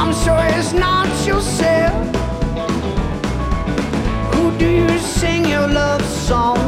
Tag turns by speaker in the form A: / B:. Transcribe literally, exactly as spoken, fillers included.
A: I'm sure it's not yourself. Who do you sing your love song